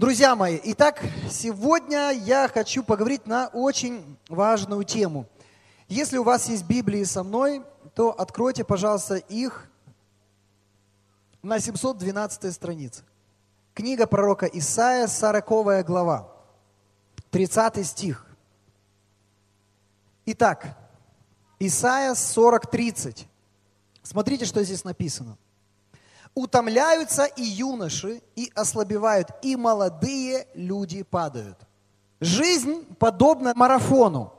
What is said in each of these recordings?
Друзья мои, итак, сегодня я хочу поговорить на очень важную тему. Если у вас есть Библии со мной, то откройте, пожалуйста, их на 712 странице. Книга пророка Исаия, 40 глава, 30 стих. Итак, Исаия 40:30. Смотрите, что здесь написано. «Утомляются и юноши, и ослабевают, и молодые люди падают». Жизнь подобна марафону.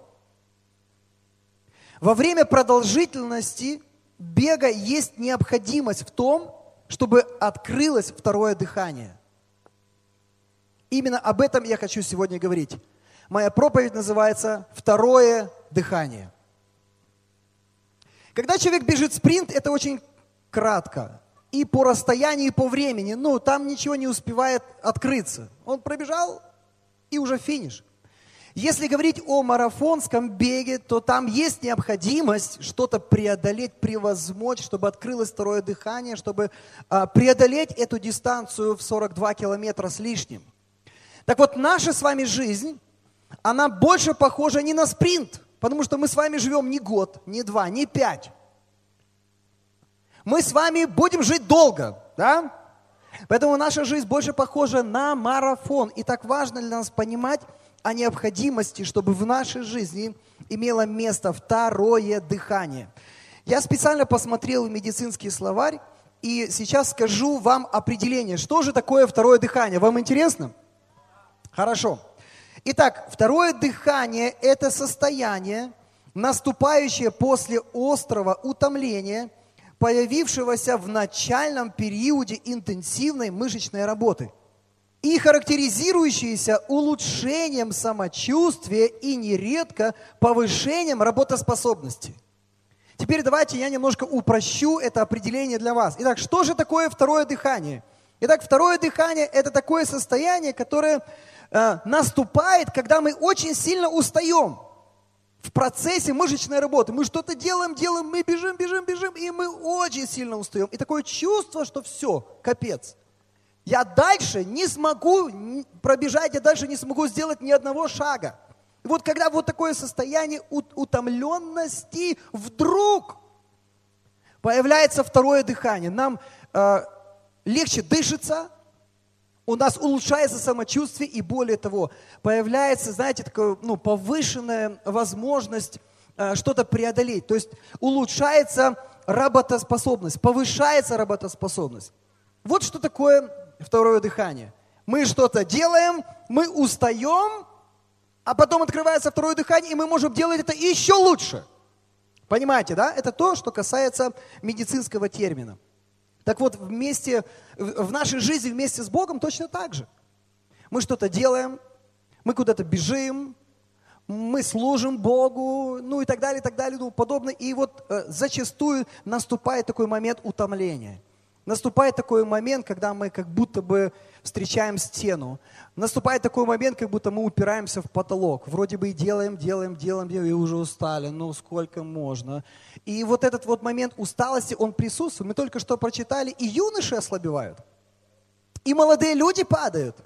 Во время продолжительности бега есть необходимость в том, чтобы открылось второе дыхание. Именно об этом я хочу сегодня говорить. Моя проповедь называется «Второе дыхание». Когда человек бежит спринт, это очень кратко. И по расстоянию, и по времени, там ничего не успевает открыться. Он пробежал, и уже финиш. Если говорить о марафонском беге, то там есть необходимость что-то преодолеть, превозмочь, чтобы открылось второе дыхание, чтобы преодолеть эту дистанцию в 42 километра с лишним. Так вот, наша с вами жизнь, она больше похожа не на спринт, потому что мы с вами живем не год, не два, не 5. Мы с вами будем жить долго, да? Поэтому наша жизнь больше похожа на марафон. И так важно для нас понимать о необходимости, чтобы в нашей жизни имело место второе дыхание. Я специально посмотрел в медицинский словарь, и сейчас скажу вам определение, что же такое второе дыхание. Вам интересно? Хорошо. Итак, второе дыхание – это состояние, наступающее после острого утомления, появившегося в начальном периоде интенсивной мышечной работы и характеризующееся улучшением самочувствия и нередко повышением работоспособности. Теперь давайте я немножко упрощу это определение для вас. Итак, что же такое второе дыхание? Итак, второе дыхание – это такое состояние, которое наступает, когда мы очень сильно устаем в процессе мышечной работы. Мы что-то делаем, мы бежим, и мы очень сильно устаем. И такое чувство, что все, капец. Я дальше не смогу пробежать, я дальше не смогу сделать ни одного шага. И вот когда вот такое состояние утомленности, вдруг появляется второе дыхание. Нам легче дышится, у нас улучшается самочувствие, и более того, появляется, знаете, такая повышенная возможность что-то преодолеть. То есть улучшается работоспособность, повышается работоспособность. Вот что такое второе дыхание. Мы что-то делаем, мы устаем, а потом открывается второе дыхание, и мы можем делать это еще лучше. Понимаете, да? Это то, что касается медицинского термина. Так вот, в нашей жизни вместе с Богом точно так же. Мы что-то делаем, мы куда-то бежим, мы служим Богу, и так далее, подобное. И вот зачастую наступает такой момент утомления. Наступает такой момент, когда мы как будто бы встречаем стену. Наступает такой момент, как будто мы упираемся в потолок. Вроде бы и делаем, и уже устали. Сколько можно. И вот этот вот момент усталости, он присутствует. Мы только что прочитали, и юноши ослабевают. И молодые люди падают.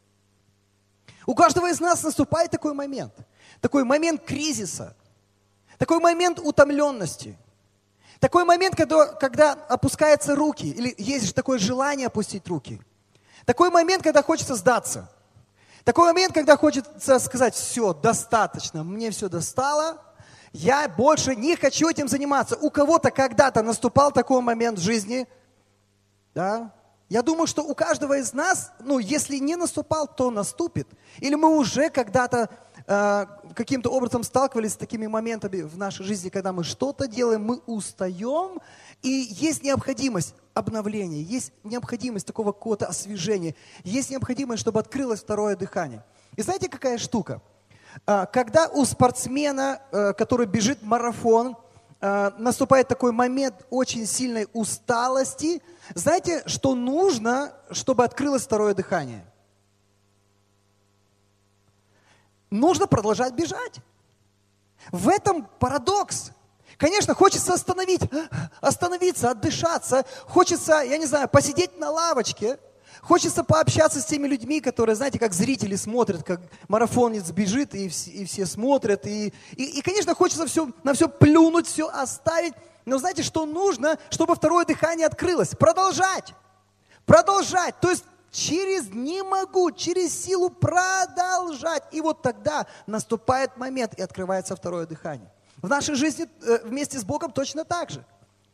У каждого из нас наступает такой момент кризиса. Такой момент утомленности. Такой момент, когда опускаются руки, или есть такое желание опустить руки. Такой момент, когда хочется сдаться. Такой момент, когда хочется сказать: все, достаточно, мне все достало, я больше не хочу этим заниматься. У кого-то когда-то наступал такой момент в жизни, да? Я думаю, что у каждого из нас, если не наступал, то наступит. Или мы уже когда-то каким-то образом сталкивались с такими моментами в нашей жизни, когда мы что-то делаем, мы устаем, и есть необходимость обновления, есть необходимость такого какого-то освежения, есть необходимость, чтобы открылось второе дыхание. И знаете, какая штука? Когда у спортсмена, который бежит марафон, наступает такой момент очень сильной усталости, знаете, что нужно, чтобы открылось второе дыхание? Нужно продолжать бежать. В этом парадокс. Конечно, хочется остановиться, отдышаться. Хочется, посидеть на лавочке. Хочется пообщаться с теми людьми, которые, знаете, как зрители смотрят, как марафонец бежит, и все смотрят. И, конечно, хочется на все плюнуть, все оставить. Но знаете, что нужно, чтобы второе дыхание открылось? Продолжать. Продолжать. То есть через силу продолжать. И вот тогда наступает момент, и открывается второе дыхание. В нашей жизни вместе с Богом точно так же.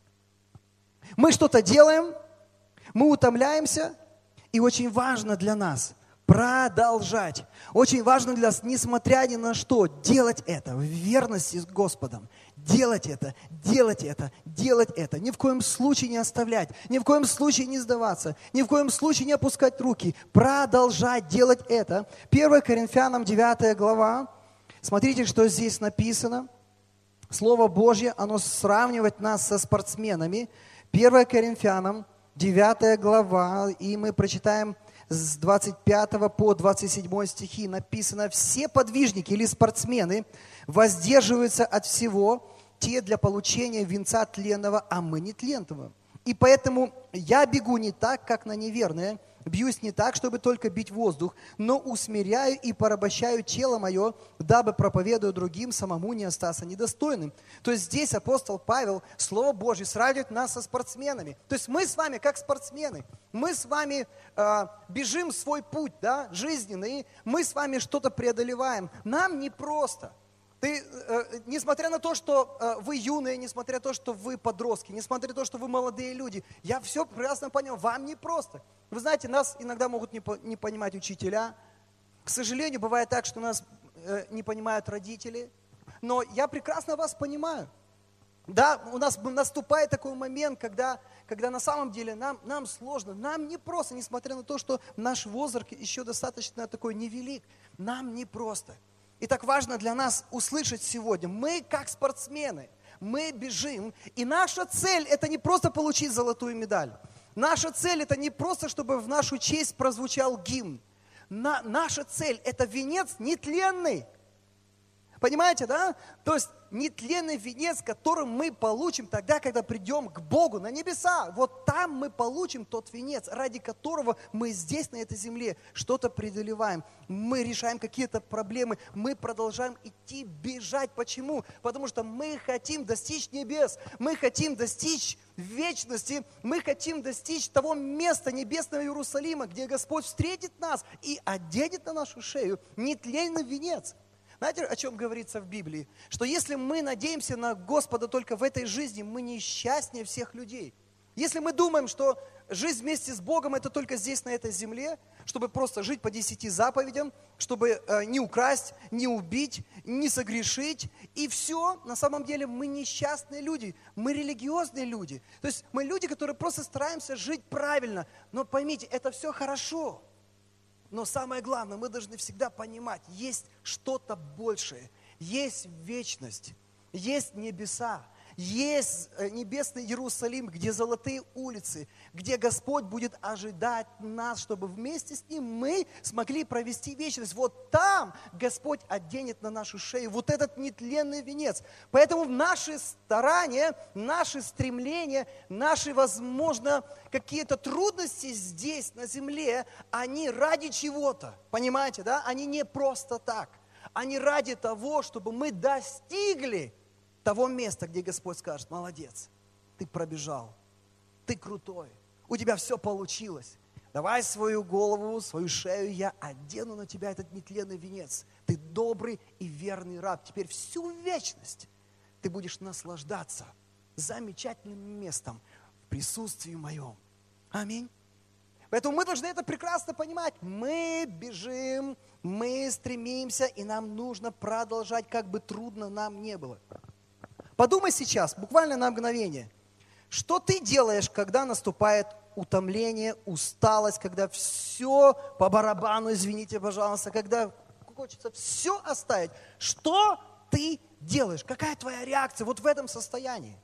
Мы что-то делаем, мы утомляемся, и очень важно для нас продолжать. Очень важно для нас, несмотря ни на что, делать это в верности с Господом. Делать это, делать это, делать это. Ни в коем случае не оставлять, ни в коем случае не сдаваться, ни в коем случае не опускать руки. Продолжать делать это. 1 Коринфянам 9 глава. Смотрите, что здесь написано. Слово Божье, оно сравнивает нас со спортсменами. 1 Коринфянам 9 глава, и мы прочитаем с 25 по 27 стихи. Написано: «Все подвижники или спортсмены воздерживаются от всего, те для получения венца тленного, а мы не тленного. И поэтому я бегу не так, как на неверное, бьюсь не так, чтобы только бить воздух, но усмиряю и порабощаю тело мое, дабы, проповедуя другим, самому не остаться недостойным». То есть здесь апостол Павел, Слово Божье, сравнивает нас со спортсменами. То есть мы с вами как спортсмены. Мы с вами бежим свой путь, да, жизненный, мы с вами что-то преодолеваем. Нам непросто. Несмотря на то, что вы юные, несмотря на то, что вы подростки, несмотря на то, что вы молодые люди, я все прекрасно понял, вам непросто. Вы знаете, нас иногда могут не понимать учителя. К сожалению, бывает так, что нас не понимают родители. Но я прекрасно вас понимаю. Да, у нас наступает такой момент, когда на самом деле нам сложно, нам непросто, несмотря на то, что наш возраст еще достаточно такой невелик. Нам непросто. И так важно для нас услышать сегодня, мы как спортсмены, мы бежим, и наша цель это не просто получить золотую медаль. Наша цель это не просто, чтобы в нашу честь прозвучал гимн. Наша цель это венец нетленный. Понимаете, да? То есть нетленный венец, который мы получим тогда, когда придем к Богу на небеса. Вот там мы получим тот венец, ради которого мы здесь, на этой земле, что-то преодолеваем. Мы решаем какие-то проблемы, мы продолжаем идти, бежать. Почему? Потому что мы хотим достичь небес, мы хотим достичь вечности, мы хотим достичь того места небесного Иерусалима, где Господь встретит нас и оденет на нашу шею нетленный венец. Знаете, о чем говорится в Библии? Что если мы надеемся на Господа только в этой жизни, мы несчастнее всех людей. Если мы думаем, что жизнь вместе с Богом это только здесь, на этой земле, чтобы просто жить по 10 заповедям, чтобы не украсть, не убить, не согрешить, и все, на самом деле мы несчастные люди, мы религиозные люди. То есть мы люди, которые просто стараемся жить правильно. Но поймите, это все хорошо. Но самое главное, мы должны всегда понимать, есть что-то большее, есть вечность, есть небеса, есть небесный Иерусалим, где золотые улицы, где Господь будет ожидать нас, чтобы вместе с Ним мы смогли провести вечность. Вот там Господь оденет на нашу шею вот этот нетленный венец. Поэтому наши старания, наши стремления, наши, возможно, какие-то трудности здесь, на земле, они ради чего-то, понимаете, да? Они не просто так. Они ради того, чтобы мы достигли того места, где Господь скажет: молодец, ты пробежал, ты крутой, у тебя все получилось. Давай свою голову, свою шею, я одену на тебя этот нетленный венец. Ты добрый и верный раб. Теперь всю вечность ты будешь наслаждаться замечательным местом в присутствии моем. Аминь. Поэтому мы должны это прекрасно понимать. Мы бежим, мы стремимся, и нам нужно продолжать, как бы трудно нам не было. Подумай сейчас, буквально на мгновение, что ты делаешь, когда наступает утомление, усталость, когда все по барабану, извините, пожалуйста, когда хочется все оставить. Что ты делаешь? Какая твоя реакция вот в этом состоянии?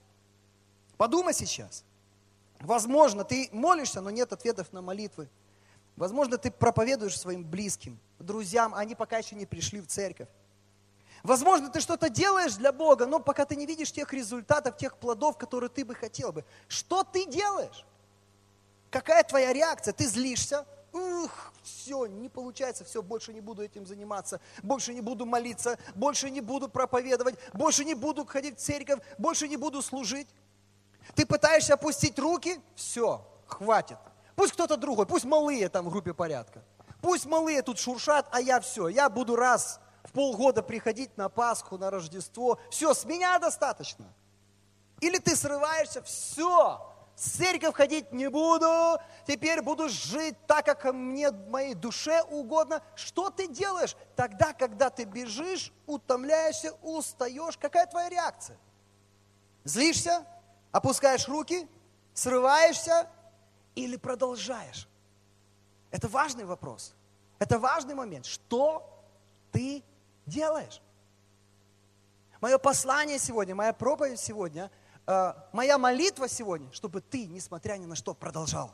Подумай сейчас. Возможно, ты молишься, но нет ответов на молитвы. Возможно, ты проповедуешь своим близким, друзьям, они пока еще не пришли в церковь. Возможно, ты что-то делаешь для Бога, но пока ты не видишь тех результатов, тех плодов, которые ты бы хотел бы. Что ты делаешь? Какая твоя реакция? Ты злишься? Все, не получается, все, больше не буду этим заниматься, больше не буду молиться, больше не буду проповедовать, больше не буду ходить в церковь, больше не буду служить. Ты пытаешься опустить руки? Все, хватит. Пусть кто-то другой, пусть малые там в группе порядка. Пусть малые тут шуршат, а я все, я буду раз в полгода приходить на Пасху, на Рождество. Все, с меня достаточно. Или ты срываешься, все, в церковь ходить не буду, теперь буду жить так, как мне, моей душе угодно. Что ты делаешь тогда, когда ты бежишь, утомляешься, устаешь? Какая твоя реакция? Злишься? Опускаешь руки? Срываешься? Или продолжаешь? Это важный вопрос. Это важный момент. Что ты делаешь? Мое послание сегодня, моя проповедь сегодня, моя молитва сегодня, чтобы ты, несмотря ни на что, продолжал.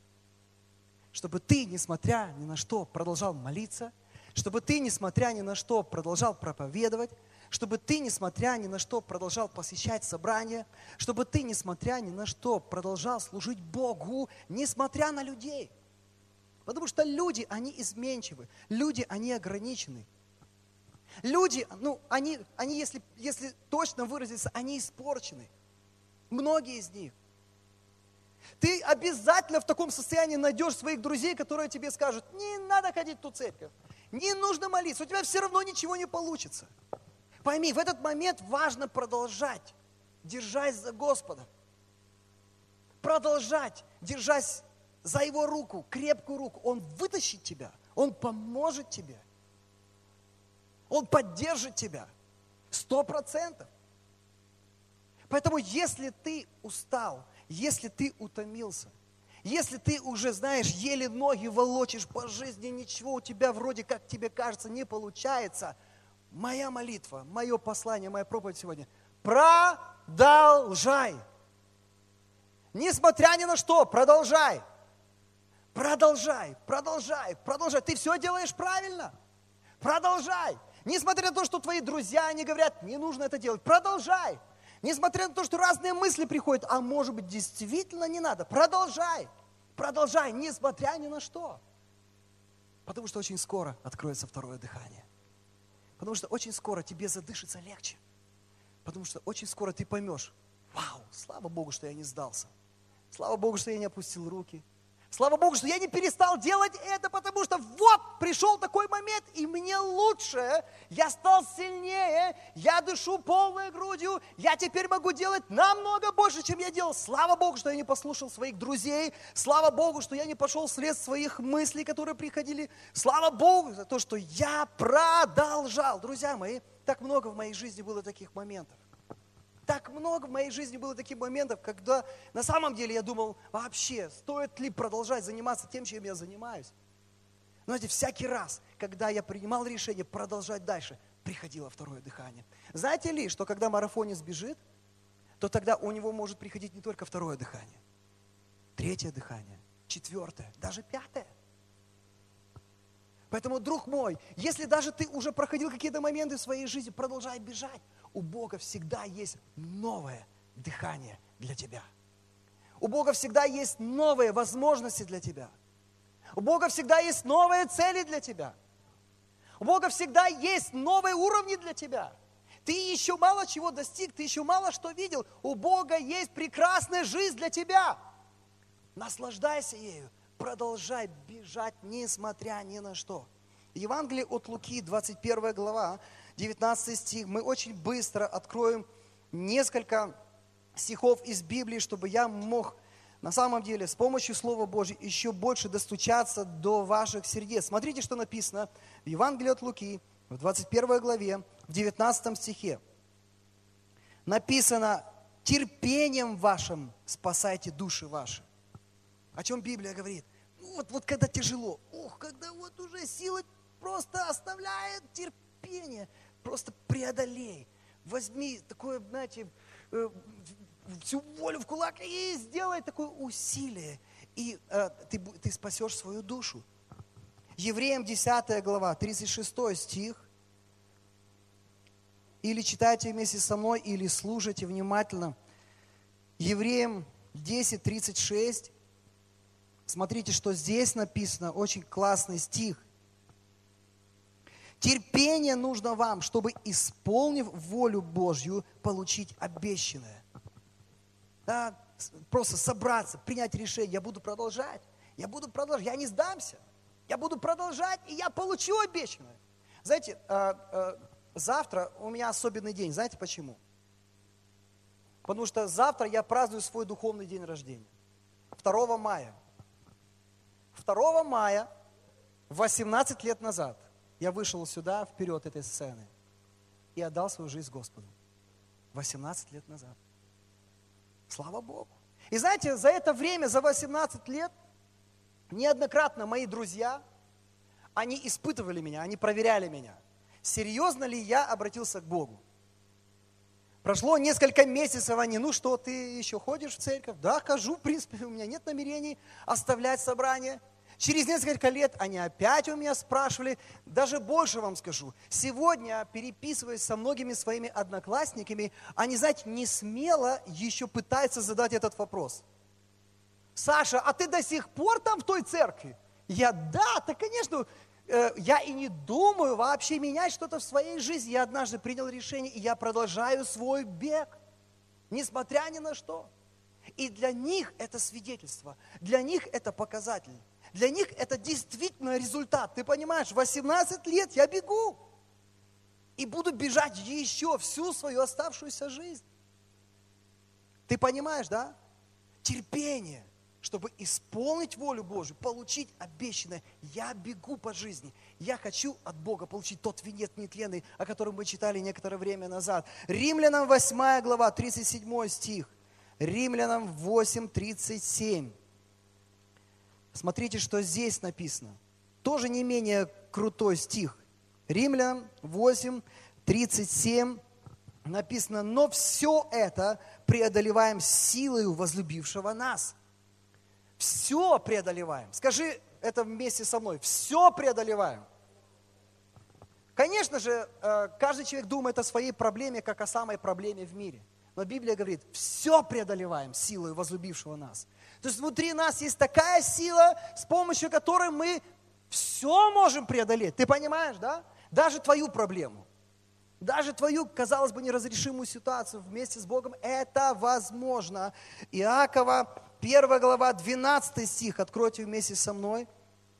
Чтобы ты, несмотря ни на что, продолжал молиться. Чтобы ты, несмотря ни на что, продолжал проповедовать. Чтобы ты, несмотря ни на что, продолжал посещать собрания. Чтобы ты, несмотря ни на что, продолжал служить Богу, несмотря на людей. Потому что люди, они изменчивы. Люди, они ограничены. Люди, они если точно выразиться, они испорчены. Многие из них. Ты обязательно в таком состоянии найдешь своих друзей, которые тебе скажут: не надо ходить в ту церковь, не нужно молиться, у тебя все равно ничего не получится. Пойми, в этот момент важно продолжать, держась за Господа. Продолжать, держась за Его руку, крепкую руку. Он вытащит тебя, Он поможет тебе. Он поддержит тебя 100%. Поэтому, если ты устал, если ты утомился, если ты уже, знаешь, еле ноги волочишь по жизни, ничего у тебя вроде как тебе кажется не получается, моя молитва, мое послание, моя проповедь сегодня: продолжай. Несмотря ни на что, продолжай. Продолжай, продолжай, продолжай. Ты все делаешь правильно. Продолжай. Несмотря на то, что твои друзья, они говорят: не нужно это делать, продолжай. Несмотря на то, что разные мысли приходят: а может быть, действительно не надо, продолжай. Продолжай, несмотря ни на что. Потому что очень скоро откроется второе дыхание. Потому что очень скоро тебе задышится легче. Потому что очень скоро ты поймешь: вау, слава Богу, что я не сдался. Слава Богу, что я не опустил руки. Слава Богу, что я не перестал делать это, потому что вот пришел такой момент, и мне лучше, я стал сильнее, я дышу полной грудью, я теперь могу делать намного больше, чем я делал. Слава Богу, что я не послушал своих друзей, слава Богу, что я не пошел вслед своих мыслей, которые приходили. Слава Богу за то, что я продолжал. Друзья мои, так много в моей жизни было таких моментов. Так много в моей жизни было таких моментов, когда на самом деле я думал: вообще, стоит ли продолжать заниматься тем, чем я занимаюсь? Но знаете, всякий раз, когда я принимал решение продолжать дальше, приходило второе дыхание. Знаете ли, что когда марафонец бежит, то тогда у него может приходить не только второе дыхание, третье дыхание, четвертое, даже пятое. Поэтому, друг мой, если даже ты уже проходил какие-то моменты в своей жизни, продолжай бежать. У Бога всегда есть новое дыхание для тебя. У Бога всегда есть новые возможности для тебя. У Бога всегда есть новые цели для тебя. У Бога всегда есть новые уровни для тебя. Ты еще мало чего достиг, ты еще мало что видел. У Бога есть прекрасная жизнь для тебя. Наслаждайся ею. Продолжай бежать, несмотря ни на что. Евангелие от Луки, 21 глава, 19 стих. Мы очень быстро откроем несколько стихов из Библии, чтобы я мог на самом деле с помощью Слова Божьего еще больше достучаться до ваших сердец. Смотрите, что написано в Евангелии от Луки, в 21 главе, в 19 стихе. Написано: терпением вашим спасайте души ваши. О чем Библия говорит? Вот когда тяжело, когда вот уже сила просто оставляет, терпение, просто преодолей. Возьми такое, знаете, всю волю в кулак и сделай такое усилие, и ты спасешь свою душу. Евреям 10 глава, 36 стих. Или читайте вместе со мной, или слушайте внимательно. Евреям 10, 36. Смотрите, что здесь написано, очень классный стих. Терпение нужно вам, чтобы, исполнив волю Божью, получить обещанное. Да? Просто собраться, принять решение. Я буду продолжать, я не сдамся. Я буду продолжать, и я получу обещанное. Знаете, завтра у меня особенный день. Знаете почему? Потому что завтра я праздную свой духовный день рождения. 2 мая. 2 мая, 18 лет назад, я вышел сюда, вперед этой сцены, и отдал свою жизнь Господу. 18 лет назад. Слава Богу. И знаете, за это время, за 18 лет, неоднократно мои друзья, они испытывали меня, они проверяли меня, серьезно ли я обратился к Богу. Прошло несколько месяцев, они, ну что, ты еще ходишь в церковь? Да, хожу, в принципе, у меня нет намерений оставлять собрание. Через несколько лет они опять у меня спрашивали, даже больше вам скажу. Сегодня, переписываясь со многими своими одноклассниками, они, знаете, не смело еще пытаются задать этот вопрос. Саша, а ты до сих пор там в той церкви? Да, конечно, я и не думаю вообще менять что-то в своей жизни. Я однажды принял решение, и я продолжаю свой бег, несмотря ни на что. И для них это свидетельство, для них это показатель, для них это действительно результат. Ты понимаешь, 18 лет я бегу и буду бежать еще всю свою оставшуюся жизнь. Ты понимаешь, да? Терпение. Чтобы исполнить волю Божию, получить обещанное. Я бегу по жизни. Я хочу от Бога получить тот венец нетленный, о котором мы читали некоторое время назад. Римлянам 8 глава, 37 стих. Римлянам 8, 37. Смотрите, что здесь написано. Тоже не менее крутой стих. Римлянам 8, 37 написано: но все это преодолеваем силою возлюбившего нас. Все преодолеваем. Скажи это вместе со мной. Все преодолеваем. Конечно же, каждый человек думает о своей проблеме, как о самой проблеме в мире. Но Библия говорит, все преодолеваем силой возлюбившего нас. То есть внутри нас есть такая сила, с помощью которой мы все можем преодолеть. Ты понимаешь, да? Даже твою проблему. Даже твою, казалось бы, неразрешимую ситуацию вместе с Богом, это возможно. Иакова 1 глава, 12 стих, откройте вместе со мной.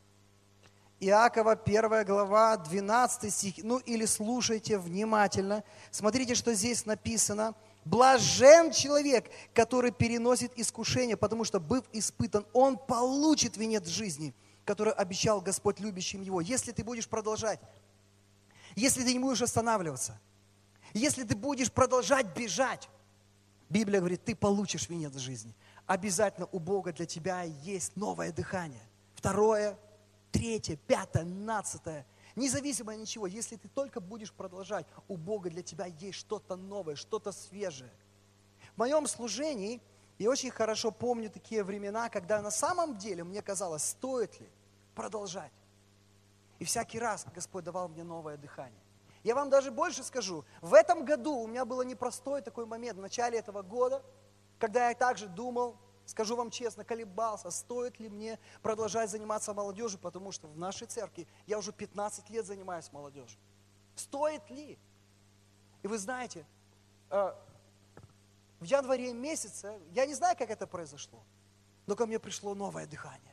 Иакова 1 глава, 12 стих, ну или слушайте внимательно. Смотрите, что здесь написано. Блажен человек, который переносит искушение, потому что, быв испытан, он получит венец жизни, который обещал Господь любящим его. Если ты будешь продолжать, если ты не будешь останавливаться, если ты будешь продолжать бежать, Библия говорит, ты получишь венец жизни. Обязательно у Бога для тебя есть новое дыхание. 2, 3, 5, 12. Независимо от ничего, если ты только будешь продолжать, у Бога для тебя есть что-то новое, что-то свежее. В моем служении я очень хорошо помню такие времена, когда на самом деле мне казалось, стоит ли продолжать. И всякий раз Господь давал мне новое дыхание. Я вам даже больше скажу, в этом году у меня был непростой такой момент, в начале этого года, когда я также думал, скажу вам честно, колебался, стоит ли мне продолжать заниматься молодежью, потому что в нашей церкви я уже 15 лет занимаюсь молодежью. Стоит ли? И вы знаете, в январе месяце, я не знаю, как это произошло, но ко мне пришло новое дыхание.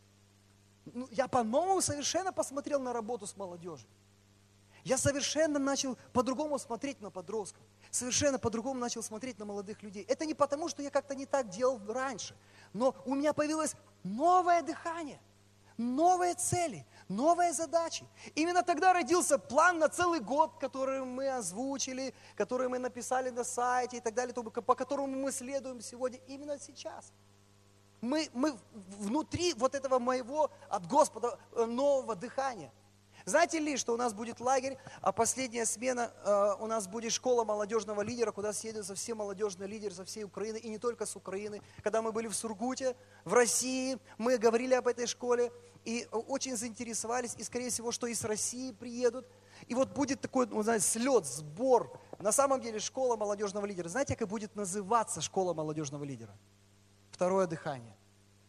Я по-новому совершенно посмотрел на работу с молодежью. Я совершенно начал по-другому смотреть на подростков. Совершенно по-другому начал смотреть на молодых людей. Это не потому, что я как-то не так делал раньше. Но у меня появилось новое дыхание, новые цели, новые задачи. Именно тогда родился план на целый год, который мы озвучили, который мы написали на сайте и так далее, по которому мы следуем сегодня, именно сейчас. Мы внутри вот этого моего от Господа нового дыхания. Знаете ли, что у нас будет лагерь, а последняя смена, у нас будет школа молодежного лидера, куда съедутся все молодежные лидеры со всей Украины, и не только с Украины. Когда мы были в Сургуте, в России, мы говорили об этой школе, и очень заинтересовались, и скорее всего, что из России приедут. И вот будет такой, знаете, слет, сбор. На самом деле школа молодежного лидера. Знаете, как будет называться школа молодежного лидера? 2 дыхание.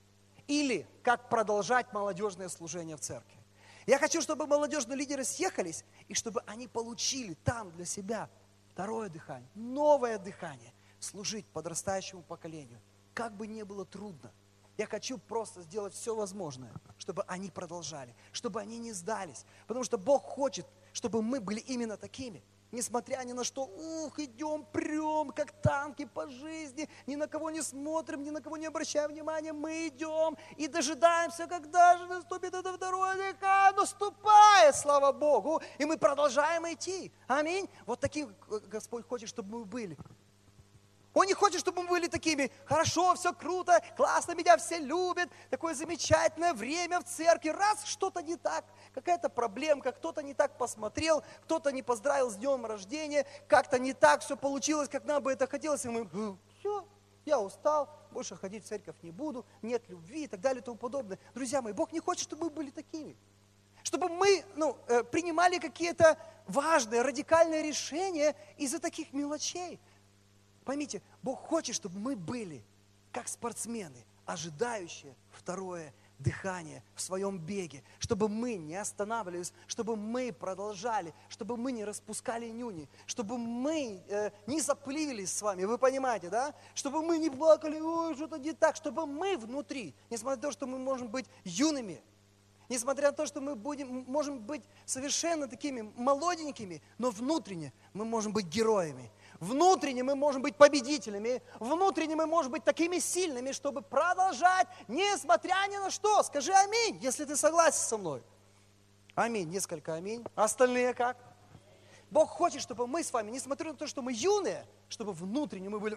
или как продолжать молодежное служение в церкви. Я хочу, чтобы молодежные лидеры съехались, и чтобы они получили там для себя второе дыхание, новое дыхание, служить подрастающему поколению. Как бы ни было трудно, я хочу просто сделать все возможное, чтобы они продолжали, чтобы они не сдались. Потому что Бог хочет, чтобы мы были именно такими. Несмотря ни на что, идем прям, как танки по жизни, ни на кого не смотрим, ни на кого не обращаем внимания, мы идем и дожидаемся, когда же наступит это второе дыхание, наступает, слава Богу, и мы продолжаем идти. Аминь. Вот такие Господь хочет, чтобы мы были. Он не хочет, чтобы мы были такими, хорошо, все круто, классно, меня все любят, такое замечательное время в церкви. Раз что-то не так, какая-то проблемка, кто-то не так посмотрел, кто-то не поздравил с днем рождения, как-то не так все получилось, как нам бы это хотелось. И мы, все, я устал, больше ходить в церковь не буду, нет любви и так далее и тому подобное. Друзья мои, Бог не хочет, чтобы мы были такими. Чтобы мы принимали какие-то важные, радикальные решения из-за таких мелочей. Поймите, Бог хочет, чтобы мы были как спортсмены, ожидающие второе дыхание в своем беге, чтобы мы не останавливались, чтобы мы продолжали, чтобы мы не распускали нюни, чтобы мы не запыливались с вами, вы понимаете, да? Чтобы мы не плакали, ой, что-то не так, чтобы мы внутри, несмотря на то, что мы можем быть юными, несмотря на то, что мы можем быть совершенно такими молоденькими, но внутренне мы можем быть героями. Внутренне мы можем быть победителями, внутренне мы можем быть такими сильными, чтобы продолжать, несмотря ни на что. Скажи аминь, если ты согласен со мной. Аминь, несколько аминь. Остальные как? Бог хочет, чтобы мы с вами, несмотря на то, что мы юные, чтобы внутренне мы были...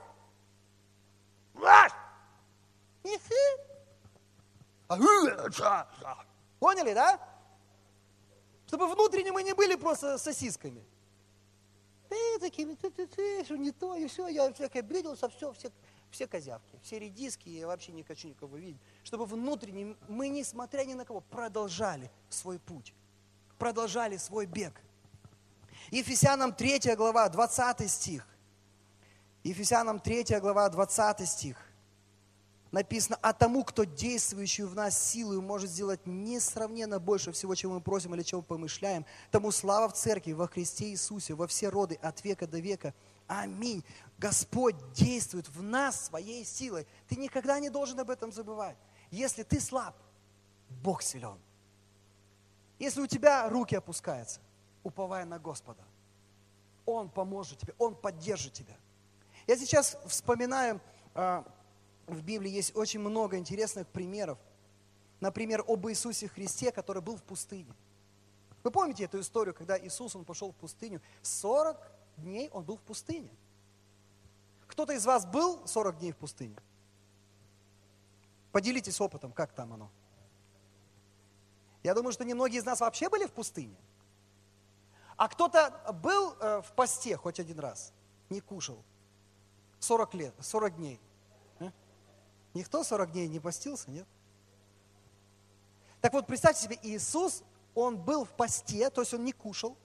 Поняли, да? Чтобы внутренне мы не были просто сосисками. Такими, что не то, и все, я всякое обиделся, все козявки, все редиски, я вообще не хочу никого видеть. Чтобы внутренне мы, несмотря ни на кого, продолжали свой путь, продолжали свой бег. Ефесянам 3 глава, 20 стих. Ефесянам 3 глава, 20 стих. Написано, а тому, кто действующий в нас силою может сделать несравненно больше всего, чем мы просим или чем мы помышляем, тому слава в церкви во Христе Иисусе, во все роды, от века до века. Аминь. Господь действует в нас своей силой. Ты никогда не должен об этом забывать. Если ты слаб, Бог силен. Если у тебя руки опускаются, уповая на Господа, Он поможет тебе, Он поддержит тебя. Я сейчас вспоминаю... В Библии есть очень много интересных примеров. Например, об Иисусе Христе, который был в пустыне. Вы помните эту историю, когда Иисус, Он пошел в пустыню? 40 дней Он был в пустыне. Кто-то из вас был 40 дней в пустыне? Поделитесь опытом, как там оно. Я думаю, что немногие из нас вообще были в пустыне. А кто-то был в посте хоть один раз, не кушал. 40 дней. Никто 40 дней не постился, нет? Так вот, представьте себе, Иисус, Он был в посте, то есть Он не кушал.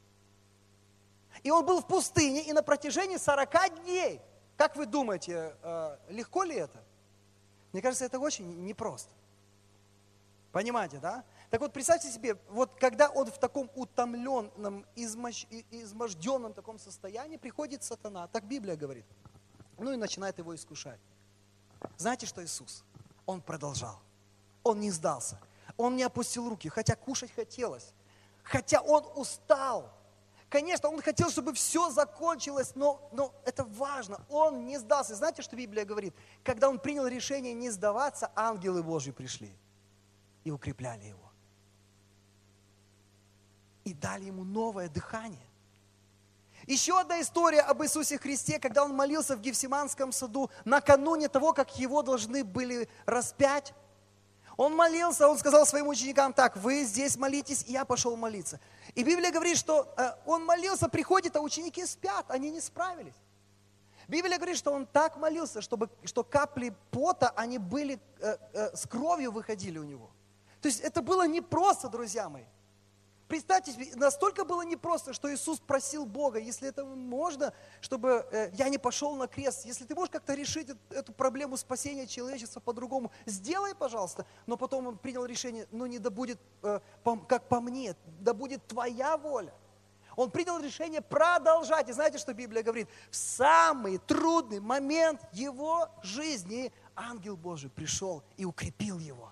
И Он был в пустыне, и на протяжении 40 дней. Как вы думаете, легко ли это? Мне кажется, это очень непросто. Понимаете, да? Так вот, представьте себе, вот когда Он в таком утомленном, изможденном таком состоянии, приходит сатана, так Библия говорит, ну и начинает Его искушать. Знаете, что Иисус? Он продолжал. Он не сдался. Он не опустил руки, хотя кушать хотелось. Хотя Он устал. Конечно, Он хотел, чтобы все закончилось, но это важно. Он не сдался. Знаете, что Библия говорит? Когда Он принял решение не сдаваться, ангелы Божьи пришли и укрепляли Его. И дали Ему новое дыхание. Еще одна история об Иисусе Христе, когда Он молился в Гефсиманском саду, накануне того, как Его должны были распять. Он молился, Он сказал своим ученикам так, вы здесь молитесь, и я пошел молиться. И Библия говорит, что Он молился, приходит, а ученики спят, они не справились. Библия говорит, что Он так молился, что капли пота, они были, с кровью выходили у Него. То есть это было непросто, друзья мои. Представьте себе, настолько было непросто, что Иисус просил Бога, если это можно, чтобы я не пошел на крест, если ты можешь как-то решить эту проблему спасения человечества по-другому, сделай, пожалуйста. Но потом он принял решение, ну не да будет, как по мне, да будет твоя воля. Он принял решение продолжать. И знаете, что Библия говорит? В самый трудный момент его жизни ангел Божий пришел и укрепил его.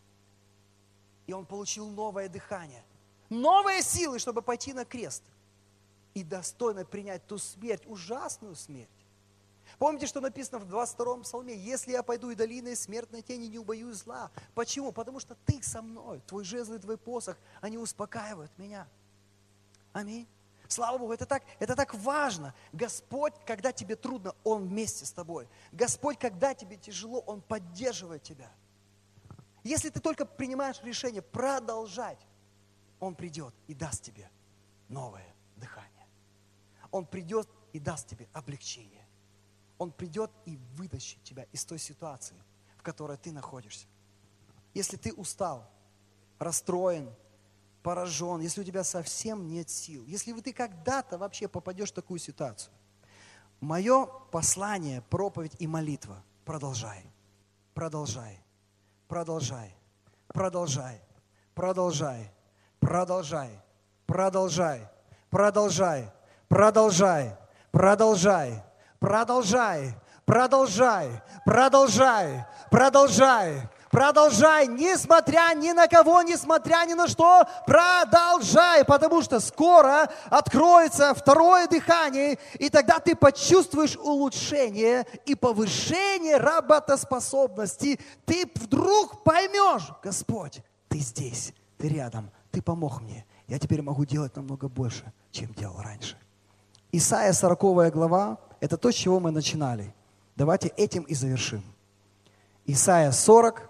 И он получил новое дыхание, новые силы, чтобы пойти на крест и достойно принять ту смерть, ужасную смерть. Помните, что написано в 22-м псалме? «Если я пойду и долиной смертной тени, не убоюсь зла». Почему? Потому что ты со мной, твой жезл и твой посох, они успокаивают меня. Аминь. Слава Богу, это так важно. Господь, когда тебе трудно, Он вместе с тобой. Господь, когда тебе тяжело, Он поддерживает тебя. Если ты только принимаешь решение продолжать, Он придет и даст тебе новое дыхание. Он придет и даст тебе облегчение. Он придет и вытащит тебя из той ситуации, в которой ты находишься. Если ты устал, расстроен, поражен, если у тебя совсем нет сил, если ты когда-то вообще попадешь в такую ситуацию, мое послание, проповедь и молитва: продолжай, продолжай, продолжай, продолжай, продолжай, продолжай, продолжай, продолжай, продолжай, продолжай, продолжай, продолжай, продолжай, продолжай, продолжай, несмотря ни на кого, несмотря ни на что, продолжай, потому что скоро откроется второе дыхание, и тогда ты почувствуешь улучшение и повышение работоспособности. Ты вдруг поймешь: Господь, Ты здесь, Ты рядом, Ты помог мне. Я теперь могу делать намного больше, чем делал раньше. Исайя 40 глава – это то, с чего мы начинали. Давайте этим и завершим. Исайя 40.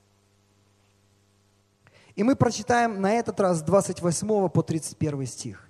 И мы прочитаем на этот раз с 28 по 31 стих.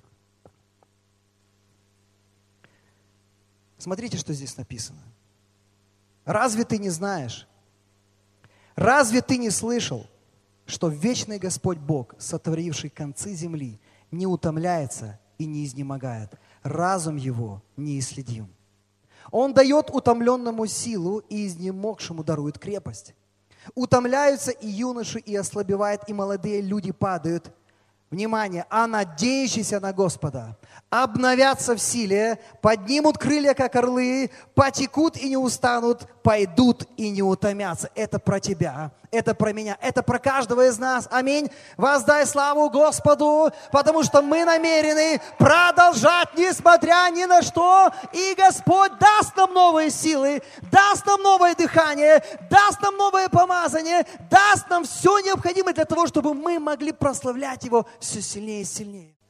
Смотрите, что здесь написано. «Разве ты не знаешь? Разве ты не слышал, что вечный Господь Бог, сотворивший концы земли, не утомляется и не изнемогает? Разум Его неисследим. Он дает утомленному силу, и изнемогшему дарует крепость. Утомляются и юноши, и ослабевают, и молодые люди падают. Внимание, а надеющиеся на Господа обновятся в силе, поднимут крылья, как орлы, потекут и не устанут, пойдут и не утомятся». Это про тебя, это про меня, это про каждого из нас. Аминь. Воздай славу Господу, потому что мы намерены продолжать, несмотря ни на что. И Господь даст нам новые силы, даст нам новое дыхание, даст нам новое помазание, даст нам все необходимое для того, чтобы мы могли прославлять Его все сильнее и сильнее.